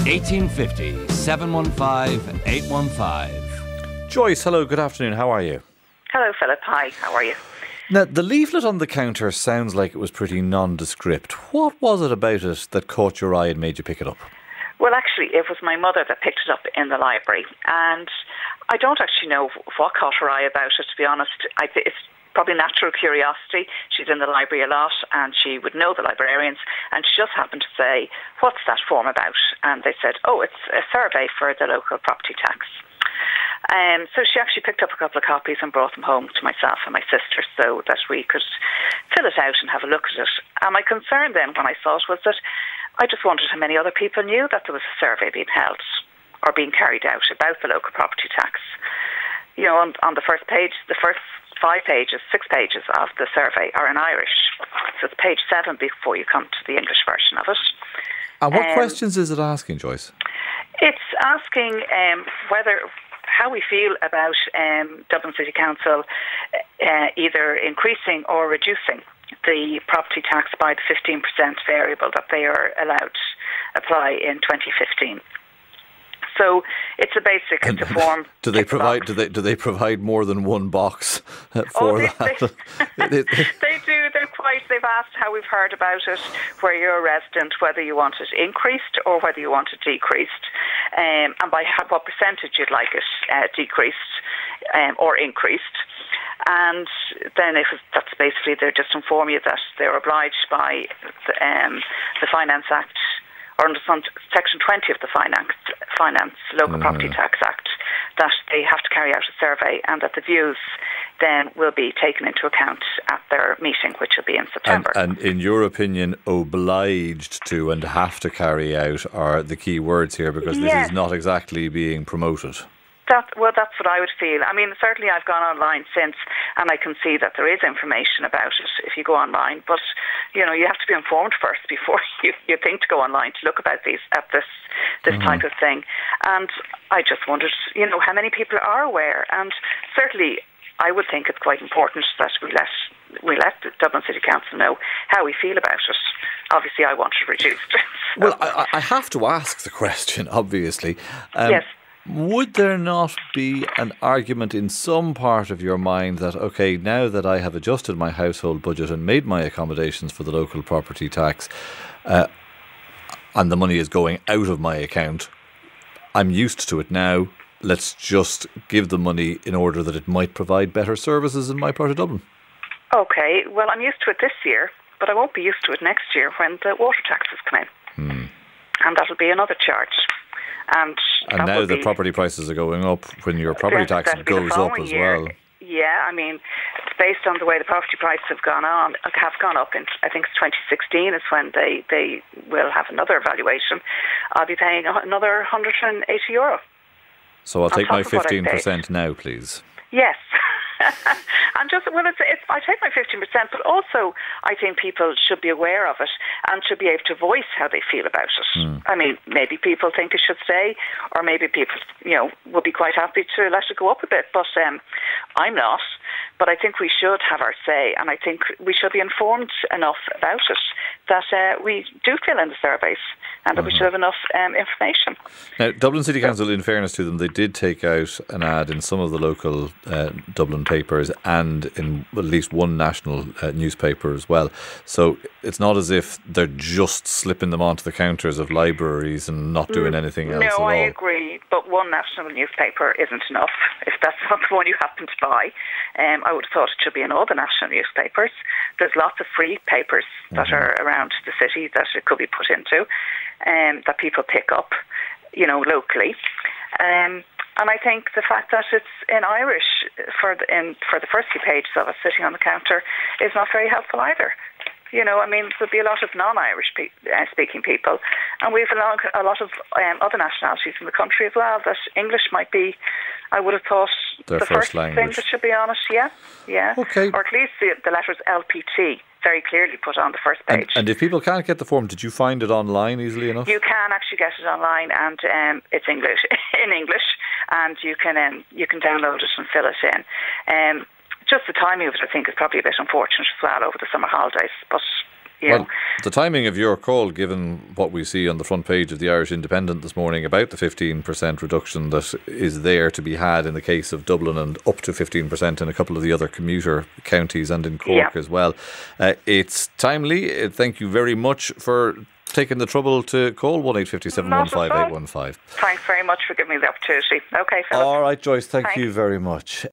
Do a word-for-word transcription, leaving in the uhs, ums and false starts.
eighteen fifty, seven one five, eight one five. Joyce, hello, good afternoon. How are you? Hello, Philip. Hi, how are you? Now, the leaflet on the counter sounds like it was pretty nondescript. What was it about it that caught your eye and made you pick it up? Well, actually, it was my mother that picked it up in the library. And I don't actually know what caught her eye about it, to be honest. I th- it's probably natural curiosity. She's in the library a lot and she would know the librarians. And she just happened to say, what's that form about? And they said, oh, it's a survey for the local property tax. Um, so she actually picked up a couple of copies and brought them home to myself and my sister so that we could fill it out and have a look at it. And my concern then when I saw it was that I just wondered how many other people knew that there was a survey being held or being carried out about the local property tax. You know, on, on the first page, the first five pages, six pages of the survey are in Irish. So it's page seven before you come to the English version of it. And what um, questions is it asking, Joyce? It's asking um, whether... how we feel about um, Dublin City Council uh, either increasing or reducing the property tax by the fifteen percent variable that they are allowed to apply in twenty fifteen. So it's a basic, it's a form. Do they provide? Do they do they provide more than one box for oh, they, that? They, they do. They're quite. They've asked how we've heard about it, where you're a resident, whether you want it increased or whether you want it decreased, um, and by how, what percentage you'd like it uh, decreased um, or increased. And then if that's basically they just inform you that they're obliged by the, um, the Finance Act. Or under Section twenty of the Finance, Finance Local mm-hmm. Property Tax Act, that they have to carry out a survey and that the views then will be taken into account at their meeting, which will be in September. And, and in your opinion, obliged to and have to carry out are the key words here, because this yes. is not exactly being promoted. That, well, that's what I would feel. I mean, certainly I've gone online since and I can see that there is information about it if you go online. But, you know, you have to be informed first before you, you think to go online to look about these at this this mm-hmm. type of thing. And I just wondered, you know, how many people are aware. And certainly I would think it's quite important that we let we let the Dublin City Council know how we feel about it. Obviously, I want it reduced. So. Well, I, I have to ask the question, obviously. Um, yes. Would there not be an argument in some part of your mind that, okay, now that I have adjusted my household budget and made my accommodations for the local property tax, uh, and the money is going out of my account, I'm used to it now, let's just give the money in order that it might provide better services in my part of Dublin? Okay, well, I'm used to it this year, but I won't be used to it next year when the water taxes come in. Hmm. And that'll be another charge. And, and now the property prices are going up when your property tax goes up as year. well. Yeah, I mean, it's based on the way the property prices have gone on, have gone up. In, I think it's twenty sixteen is when they, they will have another evaluation. I'll be paying another one hundred eighty euro. So I'll take my fifteen percent now, please. Yes. And just, well, it's, it's, I take my fifteen percent, but also I think people should be aware of it and should be able to voice how they feel about it. Mm. I mean, maybe people think it should stay, or maybe people, you know, would be quite happy to let it go up a bit, but um, I'm not. But I think we should have our say, and I think we should be informed enough about it that uh, we do fill in the surveys and that uh-huh. we should have enough um, information. Now, Dublin City Council, in fairness to them, they did take out an ad in some of the local uh, Dublin papers and in at least one national uh, newspaper as well. So it's not as if they're just slipping them onto the counters of libraries and not doing anything else no, at all. No, I agree, but one national newspaper isn't enough if that's not the one you happen to buy. Um, I would have thought it should be in all the national newspapers. There's lots of free papers that mm-hmm. are around the city that it could be put into, um, that people pick up, you know, locally. Um, and I think the fact that it's in Irish for the, in, for the first few pages of it sitting on the counter is not very helpful either. You know, I mean, there'll be a lot of non-Irish pe- uh, speaking people, and we have a lot, a lot of um, other nationalities in the country as well, that English might be, I would have thought, their the first first language. thing that should be on it, yeah, yeah. Okay. Or at least the, the letters L P T very clearly put on the first page. And, and if people can't get the form, did you find it online easily enough? You can actually get it online, and um, it's English in English, and you can um, you can download it and fill it in. Um, Just the timing of it, I think, is probably a bit unfortunate as well over the summer holidays. But You well, know. the timing of your call, given what we see on the front page of the Irish Independent this morning about the fifteen percent reduction that is there to be had in the case of Dublin and up to fifteen percent in a couple of the other commuter counties and in Cork yeah. as well. Uh, it's timely. Uh, thank you very much for taking the trouble to call one eight five zero, seven one five, eight one five. Thanks very much for giving me the opportunity. Okay, Philip. All right, Joyce, thank Thanks. you very much.